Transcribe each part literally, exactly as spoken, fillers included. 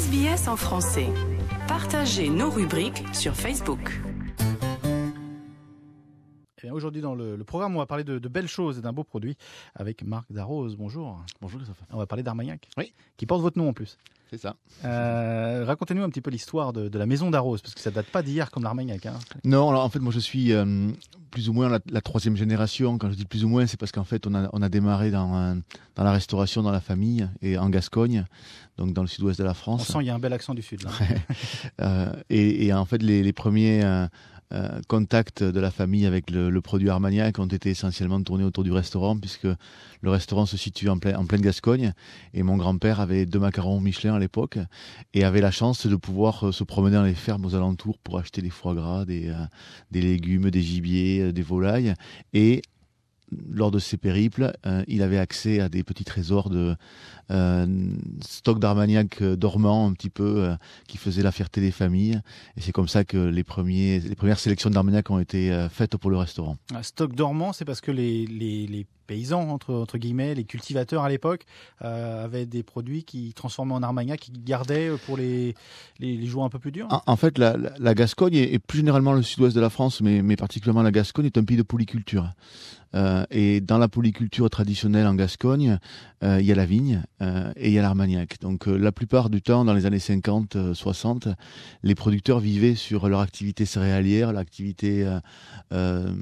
S B S en français. Partagez nos rubriques sur Facebook. Et bien aujourd'hui, dans le, le programme, on va parler de, de belles choses et d'un beau produit avec Marc Darroze. Bonjour. Bonjour Christophe. On va parler d'Armagnac, Oui. qui porte votre nom en plus. C'est ça. Euh, racontez-nous un petit peu l'histoire de, de la maison Darroze, parce que ça date pas d'hier comme l'Armagnac. Hein. Non, alors en fait, moi je suis euh, plus ou moins la, la troisième génération. Quand je dis plus ou moins, c'est parce qu'en fait, on a, on a démarré dans, euh, dans la restauration, dans la famille, et en Gascogne, donc dans le sud-ouest de la France. On sent qu'il y a un bel accent du sud. Là. euh, et, et en fait, les, les premiers euh, euh, contacts de la famille avec le, le produit Armagnac ont été essentiellement tournés autour du restaurant, puisque le restaurant se situe en, plein, en pleine Gascogne. Et mon grand-père avait deux macarons Michelin à l'époque et avait la chance de pouvoir euh, se promener dans les fermes aux alentours pour acheter des foie gras, des, euh, des légumes, des gibiers, euh, des volailles. Et lors de ces périples, euh, il avait accès à des petits trésors de euh, stock d'Armagnac euh, dormant un petit peu, euh, qui faisait la fierté des familles. Et c'est comme ça que les, premiers, les premières sélections d'Armagnac ont été euh, faites pour le restaurant. Un stock dormant, c'est parce que les, les, les paysans, entre, entre guillemets, les cultivateurs à l'époque, euh, avaient des produits qui transformaient en Armagnac, qui gardaient pour les, les, les jours un peu plus durs. En, en fait, la, la, la Gascogne, et, et plus généralement le sud-ouest de la France, mais, mais particulièrement la Gascogne, est un pays de polyculture. Euh, et dans la polyculture traditionnelle en Gascogne, euh, il y a la vigne euh, et il y a l'Armagnac. Donc euh, la plupart du temps, dans les années cinquante soixante, les producteurs vivaient sur leur activité céréalière, l'activité euh, euh,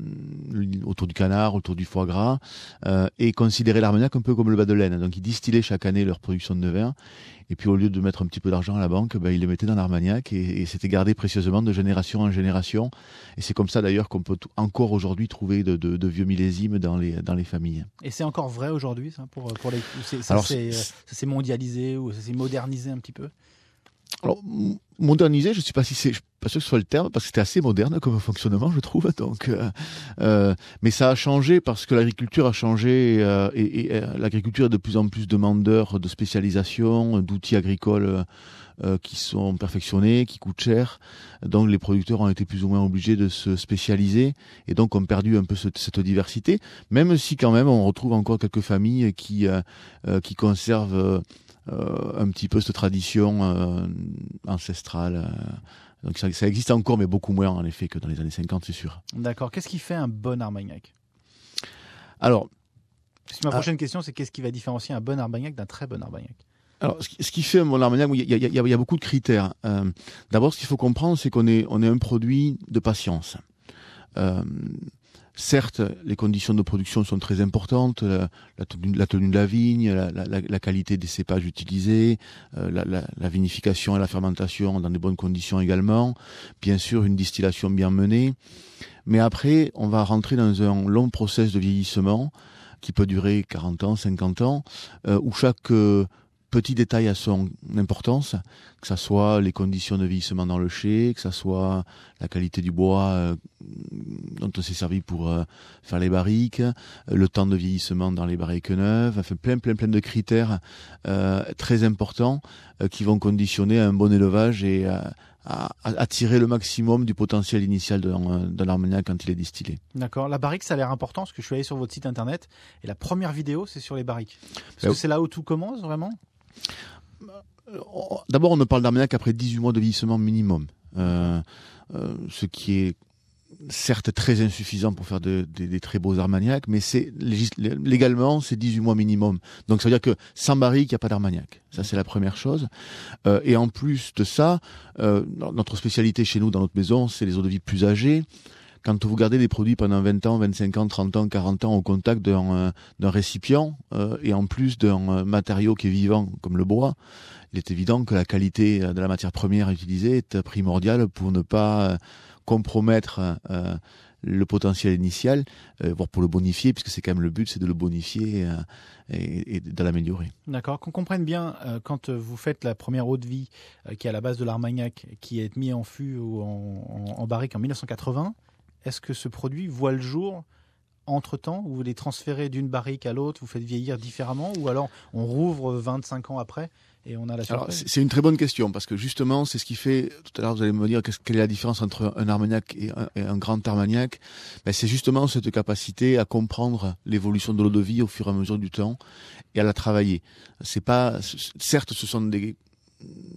autour du canard, autour du foie gras, euh, et considéraient l'Armagnac un peu comme le bas de laine. Donc ils distillaient chaque année leur production de vin. Et puis au lieu de mettre un petit peu d'argent à la banque, ben, ils le mettaient dans l'Armagnac et, et c'était gardé précieusement de génération en génération. Et c'est comme ça d'ailleurs qu'on peut t- encore aujourd'hui trouver de, de, de vieux millésimes dans les, dans les familles. Et c'est encore vrai aujourd'hui, ça, pour, pour les, c'est, ça, Alors, c'est, c'est... ça s'est mondialisé ou ça s'est modernisé un petit peu? Alors, modernisé, je ne sais pas si c'est, je suis pas sûr que ce soit le terme, parce que c'était assez moderne comme fonctionnement, je trouve. Donc, euh, euh, mais ça a changé parce que l'agriculture a changé euh, et, et euh, l'agriculture est de plus en plus demandeur de spécialisation, d'outils agricoles euh, qui sont perfectionnés, qui coûtent cher. Donc, les producteurs ont été plus ou moins obligés de se spécialiser et donc ont perdu un peu ce, cette diversité. Même si quand même on retrouve encore quelques familles qui euh, euh, qui conservent euh, Euh, un petit peu cette tradition euh, ancestrale. Euh, donc ça, ça existe encore, mais beaucoup moins en effet que dans les années cinquante, c'est sûr. D'accord. Qu'est-ce qui fait un bon Armagnac? Alors, Parce que ma prochaine ah, question, c'est qu'est-ce qui va différencier un bon Armagnac d'un très bon Armagnac? Alors, ce qui, ce qui fait un bon Armagnac, il y, y, y, y a beaucoup de critères. Euh, d'abord, ce qu'il faut comprendre, c'est qu'on est, on est un produit de patience. Euh, Certes, les conditions de production sont très importantes, la, la, tenue, la tenue de la vigne, la, la, la qualité des cépages utilisés, euh, la, la, la vinification et la fermentation dans de bonnes conditions également, bien sûr une distillation bien menée. Mais après, on va rentrer dans un long process de vieillissement qui peut durer quarante ans, cinquante ans, euh, où chaque euh, petit détail a son importance, que ça soit les conditions de vieillissement dans le chai, que ça soit la qualité du bois euh, dont on s'est servi pour euh, faire les barriques, euh, le temps de vieillissement dans les barriques neuves, enfin plein plein plein de critères euh, très importants euh, qui vont conditionner un bon élevage et euh, à, à tirer le maximum du potentiel initial de, de l'Armagnac quand il est distillé. D'accord. La barrique, ça a l'air important parce que je suis allé sur votre site internet et la première vidéo, c'est sur les barriques. Parce ben, que c'est là où tout commence vraiment. D'abord, on ne parle d'Armagnac qu'après dix-huit mois de vieillissement minimum, euh, euh, ce qui est certes très insuffisant pour faire de, de, des très beaux Armagnac, mais c'est légalement c'est dix-huit mois minimum. Donc ça veut dire que sans barrique, il n'y a pas d'Armagnac. Ça c'est la première chose. Euh, et en plus de ça, euh, notre spécialité chez nous dans notre maison, c'est les eaux de vie plus âgées. Quand vous gardez des produits pendant vingt ans, vingt-cinq ans, trente ans, quarante ans au contact d'un, d'un récipient euh, et en plus d'un matériau qui est vivant comme le bois, il est évident que la qualité de la matière première utilisée est primordiale pour ne pas compromettre euh, le potentiel initial, euh, voire pour le bonifier, puisque c'est quand même le but, c'est de le bonifier euh, et, et de l'améliorer. D'accord, qu'on comprenne bien, euh, quand vous faites la première eau de vie euh, qui est à la base de l'Armagnac, qui est mis en fût ou en, en, en barrique en dix-neuf cent quatre-vingts, est-ce que ce produit voit le jour entre-temps, vous les transférez d'une barrique à l'autre, vous faites vieillir différemment, ou alors on rouvre vingt-cinq ans après et on a la surprise? Alors, c'est une très bonne question, parce que justement, c'est ce qui fait, tout à l'heure vous allez me dire quelle est la différence entre un Armagnac et un, et un grand Armagnac. Ben, c'est justement cette capacité à comprendre l'évolution de l'eau de vie au fur et à mesure du temps et à la travailler. C'est pas, certes, ce sont des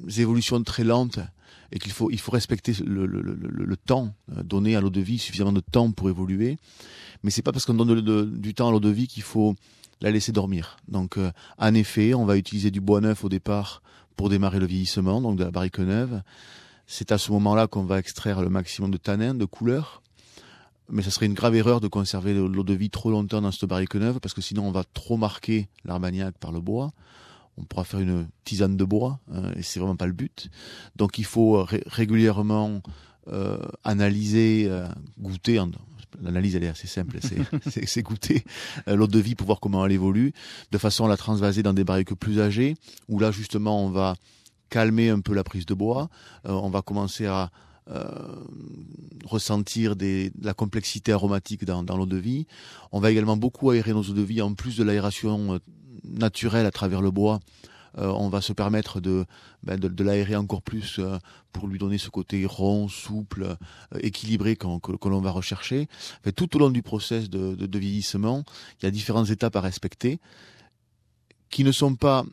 évolutions très lentes et qu'il faut, il faut respecter le, le, le, le temps, donner à l'eau de vie suffisamment de temps pour évoluer. Mais c'est pas parce qu'on donne de, de, du temps à l'eau de vie qu'il faut la laisser dormir. Donc, euh, en effet, on va utiliser du bois neuf au départ pour démarrer le vieillissement, donc de la barrique neuve. C'est à ce moment-là qu'on va extraire le maximum de tanins, de couleurs. Mais ça serait une grave erreur de conserver l'eau de vie trop longtemps dans cette barrique neuve, parce que sinon on va trop marquer l'Armagnac par le bois. On pourra faire une tisane de bois, hein, et c'est vraiment pas le but. Donc il faut ré- régulièrement euh, analyser, euh, goûter. En, l'analyse elle est assez simple, c'est, c'est, c'est goûter euh, l'eau de vie pour voir comment elle évolue, de façon à la transvaser dans des barriques plus âgées, où là justement on va calmer un peu la prise de bois, euh, on va commencer à euh, ressentir des, la complexité aromatique dans, dans l'eau de vie. On va également beaucoup aérer nos eaux de vie, en plus de l'aération euh, naturelle à travers le bois. Euh, on va se permettre de, ben de, de l'aérer encore plus euh, pour lui donner ce côté rond, souple, euh, équilibré qu'on, que, que l'on va rechercher. Enfin, tout au long du process de, de, de vieillissement, il y a différentes étapes à respecter qui ne sont pas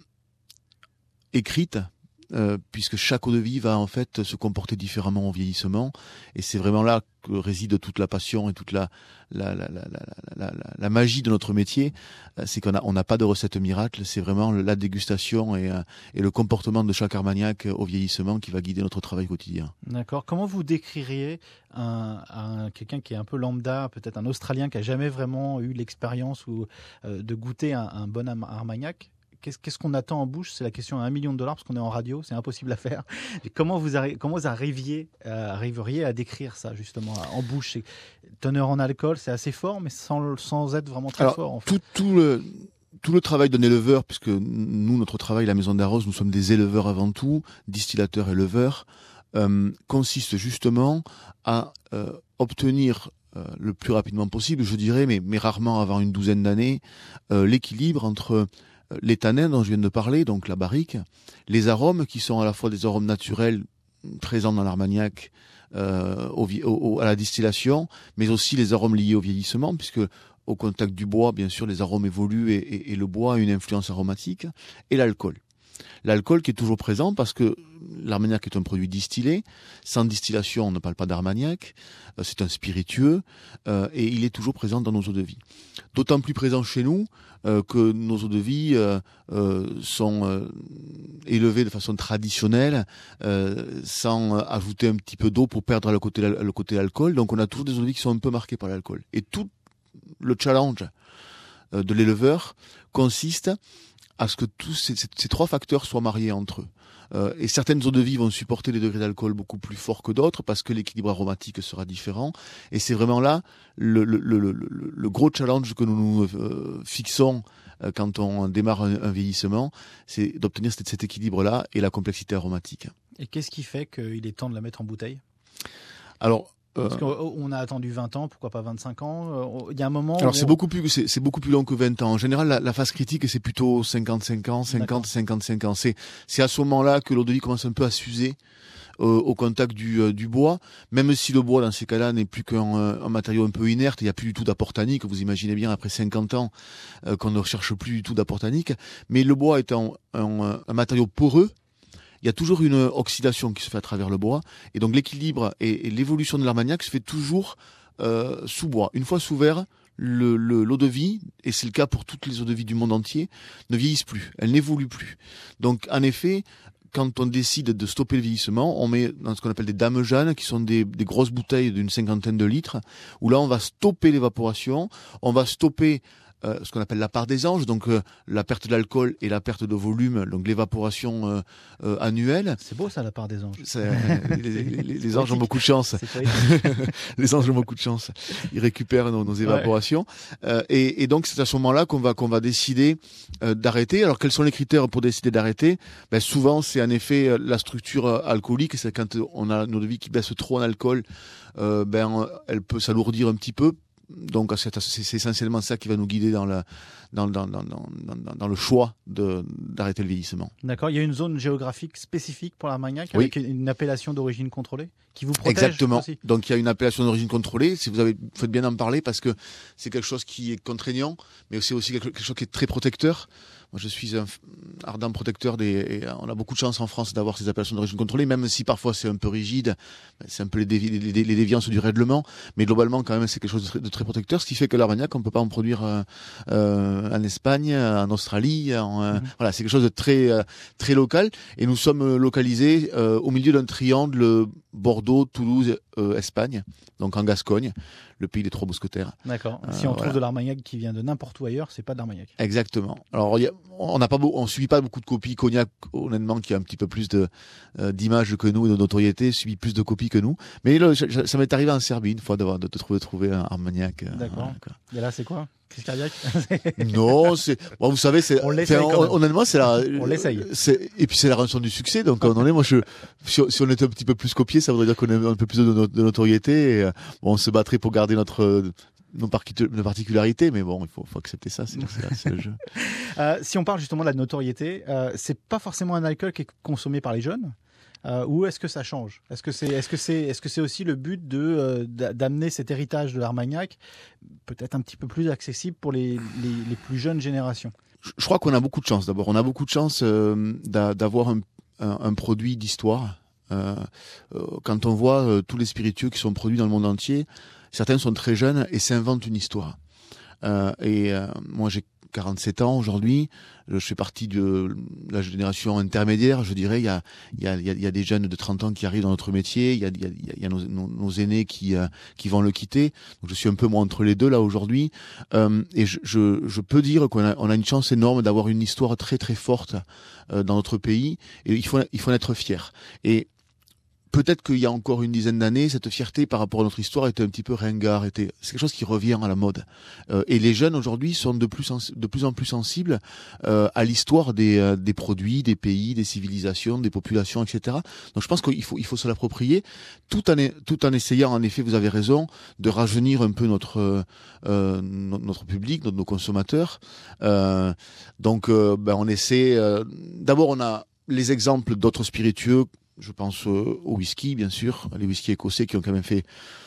écrites, Euh, puisque chaque eau de vie va en fait se comporter différemment au vieillissement, et c'est vraiment là que réside toute la passion et toute la la la la la, la, la, la magie de notre métier. Euh, c'est qu'on a on n'a pas de recette miracle, c'est vraiment la dégustation et euh, et le comportement de chaque Armagnac au vieillissement qui va guider notre travail quotidien. D'accord. Comment vous décririez un, un quelqu'un qui est un peu lambda, peut-être un Australien qui a jamais vraiment eu l'expérience ou euh, de goûter un, un bon Armagnac? Qu'est-ce, qu'est-ce qu'on attend en bouche? C'est la question à un million de dollars, parce qu'on est en radio, c'est impossible à faire. Et comment vous, arri- comment vous arriviez, euh, arriveriez à décrire ça, justement, en bouche? C'est, teneur en alcool, c'est assez fort, mais sans, sans être vraiment très Alors, fort. En fait. tout, tout, le, tout le travail d'un éleveur, puisque nous, notre travail, la Maison d'Arros, nous sommes des éleveurs avant tout, distillateurs, éleveurs, euh, consiste justement à euh, obtenir euh, le plus rapidement possible, je dirais, mais, mais rarement avant une douzaine d'années, euh, l'équilibre entre les tanins dont je viens de parler, donc la barrique, les arômes qui sont à la fois des arômes naturels présents dans l'Armagnac euh, au, au, à la distillation, mais aussi les arômes liés au vieillissement, puisque au contact du bois, bien sûr, les arômes évoluent et, et, et le bois a une influence aromatique, et l'alcool. L'alcool qui est toujours présent parce que l'Armagnac est un produit distillé. Sans distillation, on ne parle pas d'Armagnac. Euh, c'est un spiritueux euh, et il est toujours présent dans nos eaux de vie. D'autant plus présent chez nous euh, que nos eaux de vie euh, euh, sont euh, élevées de façon traditionnelle, euh, sans ajouter un petit peu d'eau pour perdre le côté, le côté alcool. Donc on a toujours des eaux de vie qui sont un peu marquées par l'alcool. Et tout le challenge euh, de l'éleveur consiste à ce que tous ces, ces trois facteurs soient mariés entre eux. Euh, et certaines eaux de vie vont supporter des degrés d'alcool beaucoup plus forts que d'autres parce que l'équilibre aromatique sera différent. Et c'est vraiment là le, le, le, le, le gros challenge que nous nous euh, fixons euh, quand on démarre un, un vieillissement, c'est d'obtenir cet, cet équilibre-là et la complexité aromatique. Et qu'est-ce qui fait qu'il est temps de la mettre en bouteille? Alors, Parce qu'on a attendu vingt ans, pourquoi pas vingt-cinq ans? Il y a un moment. Alors où c'est on... beaucoup plus, c'est, c'est beaucoup plus long que vingt ans. En général, la, la phase critique, c'est plutôt cinquante-cinq ans, cinquante, cinquante-cinq ans. C'est, c'est à ce moment-là que l'eau de vie commence un peu à s'user euh, au contact du, euh, du bois. Même si le bois, dans ces cas-là, n'est plus qu'un un matériau un peu inerte, il n'y a plus du tout d'apport tannique. Vous imaginez bien, après cinquante ans, euh, qu'on ne recherche plus du tout d'apport tannique. Mais le bois étant un, un, un matériau poreux, il y a toujours une oxydation qui se fait à travers le bois. Et donc l'équilibre et, et l'évolution de l'Armagnac se fait toujours euh, sous bois. Une fois sous verre, le, le, l'eau de vie, et c'est le cas pour toutes les eaux de vie du monde entier, ne vieillissent plus, elles n'évoluent plus. Donc en effet, quand on décide de stopper le vieillissement, on met dans ce qu'on appelle des dames Jeanne, qui sont des, des grosses bouteilles d'une cinquantaine de litres, où là on va stopper l'évaporation, on va stopper Euh, ce qu'on appelle la part des anges, donc euh, la perte d'alcool et la perte de volume, donc l'évaporation euh, euh, annuelle. C'est beau ça, la part des anges. C'est, les, les, les, les anges ont beaucoup de chance. Les anges ont beaucoup de chance. Ils récupèrent nos, nos évaporations. Ouais. Euh, et, et donc c'est à ce moment-là qu'on va qu'on va décider euh, d'arrêter. Alors quels sont les critères pour décider d'arrêter? Ben souvent c'est en effet la structure alcoolique. C'est quand on a une eau de vie qui baisse trop en alcool, euh, ben elle peut s'alourdir un petit peu. Donc c'est, c'est essentiellement ça qui va nous guider dans la dans, dans, dans, dans, dans, dans le choix de, d'arrêter le vieillissement. D'accord. Il y a une zone géographique spécifique pour l'Armagnac Oui. avec une appellation d'origine contrôlée qui vous protège. Exactement. Aussi. Donc il y a une appellation d'origine contrôlée. Si vous avez, vous faites bien d'en parler parce que c'est quelque chose qui est contraignant, mais c'est aussi quelque chose qui est très protecteur. Moi, je suis un ardent protecteur des. Et on a beaucoup de chance en France d'avoir ces appellations d'origine contrôlée, même si parfois c'est un peu rigide. C'est un peu les, dévi- les, les, les déviances du règlement, mais globalement, quand même, c'est quelque chose de très, de très protecteur. Ce qui fait que l'Armagnac, on peut pas en produire euh, euh, en Espagne, en Australie. En, euh, mmh. Voilà, c'est quelque chose de très euh, très local. Et nous sommes localisés euh, au milieu d'un triangle Bordeaux, Toulouse, euh, Espagne, donc en Gascogne, le pays des trois mousquetaires. D'accord. Si euh, on voilà. trouve de l'Armagnac qui vient de n'importe où ailleurs, c'est pas de l'Armagnac. Exactement. Alors, y a, on n'a pas, beau, on subit pas beaucoup de copies. Cognac, honnêtement, qui a un petit peu plus de euh, d'image que nous et de notoriété, subit plus de copies que nous. Mais là, je, je, ça m'est arrivé en Serbie une fois d'avoir de, de trouver, de trouver un Armagnac. Euh, D'accord. Voilà, et là, c'est quoi? Crise cardiaque? Non, c'est bon, vous savez, c'est on l'essaye. on, honnêtement, c'est la. On l'essaye. C'est, et puis c'est la rançon du succès. Donc, à un moment donné, moi, je, si, si on était un petit peu plus copié, ça voudrait dire qu'on a un peu plus de, de, de notoriété. Et, bon, on se battrait pour garder notre nos, nos particularités, mais bon, il faut, faut accepter ça, c'est, c'est, c'est le jeu. Euh, si on parle justement de la notoriété, euh, c'est pas forcément un alcool qui est consommé par les jeunes. Euh, ou est-ce que ça change? Est-ce que c'est, est-ce que c'est, est-ce que c'est aussi le but de euh, d'amener cet héritage de l'Armagnac peut-être un petit peu plus accessible pour les, les, les plus jeunes générations? Je, je crois qu'on a beaucoup de chance. D'abord, on a beaucoup de chance euh, d'a, d'avoir un, un, un produit d'histoire. Euh, euh, quand on voit euh, tous les spiritueux qui sont produits dans le monde entier, certains sont très jeunes et s'inventent une histoire. Euh, et euh, moi, j'ai quarante-sept ans aujourd'hui, je fais partie de la génération intermédiaire, je dirais. Il y a, il y a, il y a des jeunes de trente ans qui arrivent dans notre métier, il y a, il y a, il y a nos, nos, nos aînés qui, euh, qui vont le quitter. Donc je suis un peu moi entre les deux là aujourd'hui. Euh, et je, je, je peux dire qu'on a, on a une chance énorme d'avoir une histoire très très forte euh, dans notre pays. Et il faut, il faut en être fier. Et peut-être qu'il y a encore une dizaine d'années, cette fierté par rapport à notre histoire était un petit peu ringard, était, c'est quelque chose qui revient à la mode. Euh, et les jeunes aujourd'hui sont de plus, en, de plus en plus sensibles euh, à l'histoire des, euh, des produits, des pays, des civilisations, des populations, et cetera. Donc je pense qu'il faut, il faut se l'approprier, tout en, tout en essayant, en effet, vous avez raison, de rajeunir un peu notre, euh, notre public, notre, nos consommateurs. Euh, donc euh, ben, on essaie, euh, d'abord on a les exemples d'autres spiritueux. Je pense euh, au whisky, bien sûr, les whiskies écossais qui ont quand même fait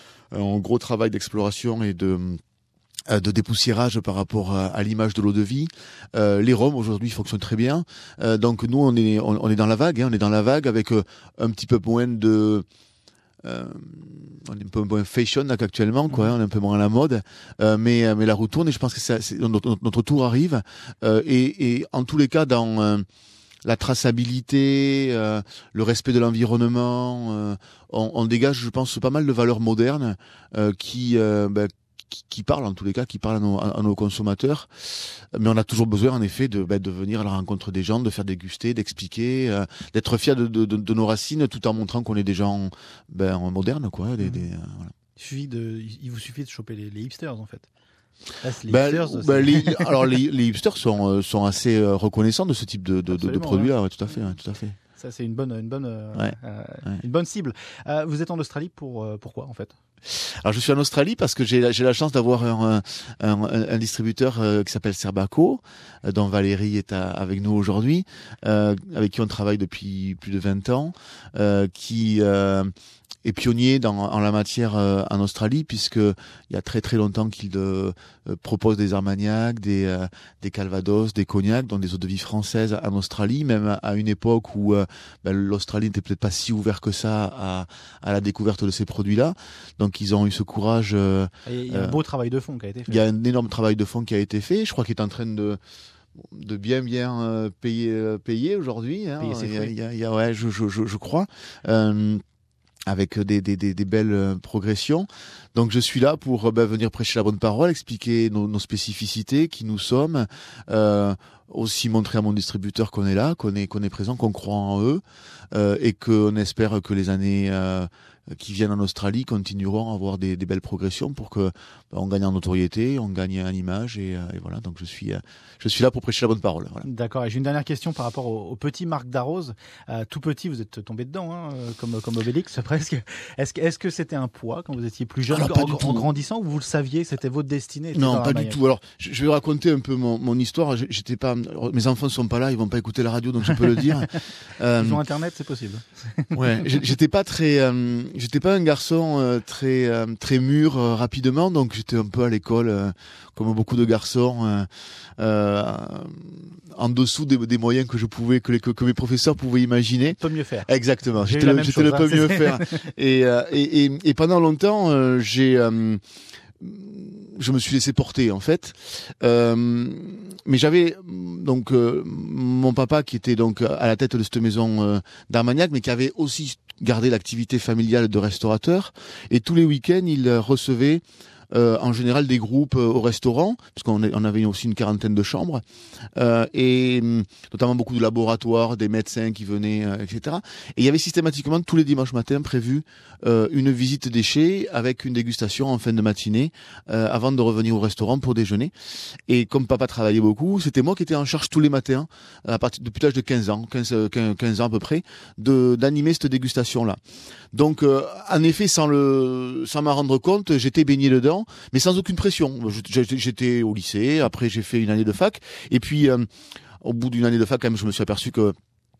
un gros travail d'exploration et de, euh, de dépoussiérage par rapport à, à l'image de l'eau de vie. Euh, les rhums aujourd'hui fonctionnent très bien. Euh, donc nous, on est, on, on est dans la vague, hein, on est dans la vague avec euh, un petit peu moins de... Euh, on est un peu moins fashion là qu'actuellement, quoi. Hein, on est un peu moins à la mode, euh, mais mais la roue tourne et je pense que ça, c'est, notre, notre tour arrive. Euh, et, et en tous les cas, dans euh, la traçabilité, euh, le respect de l'environnement, euh, on, on dégage, je pense, pas mal de valeurs modernes euh, qui, euh, ben, qui, qui parlent en tous les cas, qui parlent à nos, à nos consommateurs. Mais on a toujours besoin, en effet, de, ben, de venir à la rencontre des gens, de faire déguster, d'expliquer, euh, d'être fiers de, de, de, de nos racines, tout en montrant qu'on est des gens ben, modernes, quoi. Des, mmh. des, euh, voilà. Il suffit de, il vous suffit de choper les, les hipsters, en fait. Là, les ben, hipsters, ben, les, alors les, les hipsters sont, sont assez euh, reconnaissants de ce type de, de, de, de produits-là, ouais. Ouais, tout à fait, ouais, tout à fait. Ça, c'est une bonne, une bonne, euh, ouais. Euh, ouais. une bonne cible. Euh, vous êtes en Australie pour euh, pourquoi en fait? Alors je suis en Australie parce que j'ai, j'ai la chance d'avoir un, un, un distributeur euh, qui s'appelle Serbaco, euh, dont Valérie est à, avec nous aujourd'hui, euh, avec qui on travaille depuis plus de vingt ans, euh, qui euh, est pionnier dans, en la matière euh, en Australie, puisque il y a très très longtemps qu'il euh, propose des Armagnac, des, euh, des Calvados, des Cognac, donc des eaux de vie françaises en Australie, même à, à une époque où euh, ben, l'Australie n'était peut-être pas si ouvert que ça à, à la découverte de ces produits-là. Donc ils ont eu ce courage. Euh, il y a un beau euh, travail de fond qui a été fait. Il y a un énorme travail de fond qui a été fait. Je crois qu'il est en train de de bien bien euh, payer euh, payer aujourd'hui. Hein. Payer ses fruits. Il y a, il y a, ouais, je je je, je crois. Euh, avec des, des, des, des belles euh, progressions. Donc je suis là pour euh, ben, venir prêcher la bonne parole, expliquer nos, nos spécificités, qui nous sommes. Euh, aussi montrer à mon distributeur qu'on est là, qu'on est, qu'on est présent, qu'on croit en eux, euh, et qu'on espère que les années euh, qui viennent en Australie continueront à avoir des, des belles progressions pour que bah, on gagne en notoriété, on gagne en image, et, et voilà. Donc je suis, euh, je suis là pour prêcher la bonne parole. Voilà. D'accord. Et j'ai une dernière question par rapport au, au petit Marc Darroze. Euh, tout petit, vous êtes tombé dedans, hein, comme comme Obélix presque. Est-ce que est-ce que c'était un poids quand vous étiez plus jeune, Alors, en, pas du en tout. grandissant, ou vous le saviez, c'était votre destinée? Non, pas du tout. Alors, je, je vais raconter un peu mon, mon histoire. J'étais pas, mes enfants ne sont pas là, ils vont pas écouter la radio, donc je peux le dire. Euh, ils ont Internet, c'est possible. Ouais, j'étais pas très, euh, j'étais pas un garçon euh, très euh, très mûr euh, rapidement, donc j'étais un peu à l'école euh, comme beaucoup de garçons, euh, euh, en dessous des, des moyens que je pouvais, que, les, que, que mes professeurs pouvaient imaginer. Peut mieux faire. Exactement. J'étais le, j'étais le peu mieux faire. Et, euh, et, et et pendant longtemps, euh, j'ai euh, je me suis laissé porter en fait, euh, mais j'avais donc euh, mon papa qui était donc à la tête de cette maison euh, d'Armagnac, mais qui avait aussi gardé l'activité familiale de restaurateur, et tous les week-ends il recevait Euh, en général des groupes euh, au restaurant, parce qu'on on avait aussi une quarantaine de chambres, euh, et notamment beaucoup de laboratoires, des médecins qui venaient, euh, et cetera. Et il y avait systématiquement tous les dimanches matins prévu euh, une visite déchets avec une dégustation en fin de matinée, euh, avant de revenir au restaurant pour déjeuner. Et comme papa travaillait beaucoup, c'était moi qui étais en charge tous les matins, à partir depuis l'âge de quinze ans, quinze, quinze ans à peu près, de d'animer cette dégustation-là. Donc, euh, en effet, sans le, sans m'en rendre compte, j'étais baigné dedans, mais sans aucune pression. J'étais au lycée, après j'ai fait une année de fac, et puis euh, au bout d'une année de fac, quand même, je me suis aperçu que,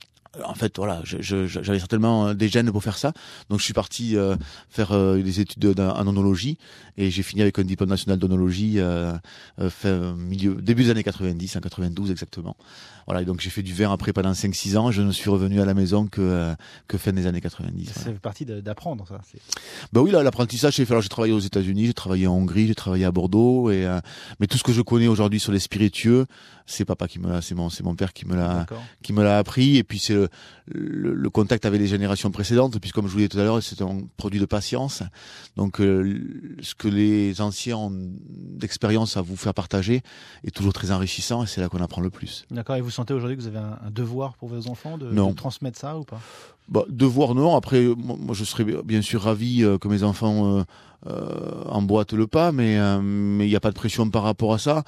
en fait, voilà, je, je, j'avais certainement des gènes pour faire ça. Donc, je suis parti euh, faire euh, des études en onologie, et j'ai fini avec un diplôme national d'onologie euh, euh, fait, milieu, début des années quatre-vingt-dix, en quatre-vingt-douze exactement. Voilà, et donc j'ai fait du vin après pendant cinq six ans, et je ne suis revenu à la maison que euh, que fin des années quatre-vingt-dix. Ça voilà. fait partie de, d'apprendre, ça. C'est... Ben oui, là, l'apprentissage, j'ai fait. Alors, j'ai travaillé aux États-Unis, j'ai travaillé en Hongrie, j'ai travaillé à Bordeaux, et euh, mais tout ce que je connais aujourd'hui sur les spiritueux, c'est papa qui me l'a, c'est mon, c'est mon père qui me l'a, D'accord. qui me l'a appris. Et puis c'est le, le, le contact avec les générations précédentes, puisque comme je vous l'ai dit tout à l'heure, c'est un produit de patience. Donc, euh, ce que les anciens ont d'expérience à vous faire partager est toujours très enrichissant, et c'est là qu'on apprend le plus. D'accord. Et vous sentez aujourd'hui que vous avez un, un devoir pour vos enfants de, non. de transmettre ça ou pas? Bah, devoir non. Après, moi, je serais bien sûr ravi euh, que mes enfants euh, euh, emboîtent le pas, mais euh, mais il n'y a pas de pression par rapport à ça.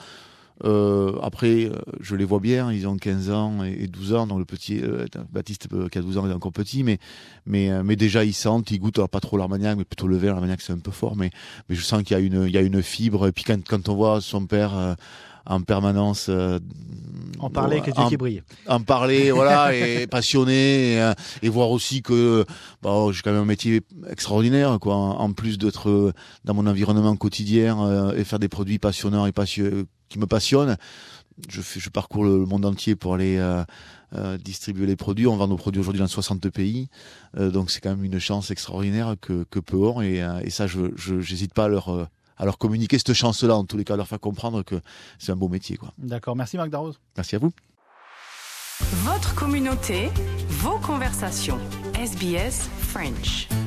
Euh, après, euh, je les vois bien, ils ont quinze ans et douze ans, donc le petit euh, Baptiste euh, qui a douze ans, il est encore petit, mais mais euh, mais déjà ils sentent, ils goûtent, alors pas trop l'Armagnac, mais plutôt le vin. L'Armagnac c'est un peu fort, mais mais je sens qu'il y a une il y a une fibre. Et puis quand quand on voit son père euh, en permanence euh, en parler, avec les yeux qui brillent, en parler, voilà, et passionné, et, et voir aussi que bon, j'ai quand même un métier extraordinaire, quoi, en, en plus d'être dans mon environnement quotidien euh, et faire des produits passionnants et passionnants qui me passionnent. Je fais, je parcours le monde entier pour aller euh, euh, distribuer les produits. On vend nos produits aujourd'hui dans soixante pays, euh, donc c'est quand même une chance extraordinaire que que peu ont, et, euh, et ça, je, je j'hésite pas à leur euh, à leur communiquer cette chance-là, en tous les cas, à leur faire comprendre que c'est un beau métier, quoi. D'accord. Merci Marc Darroze. Merci à vous. Votre communauté, vos conversations. S B S French.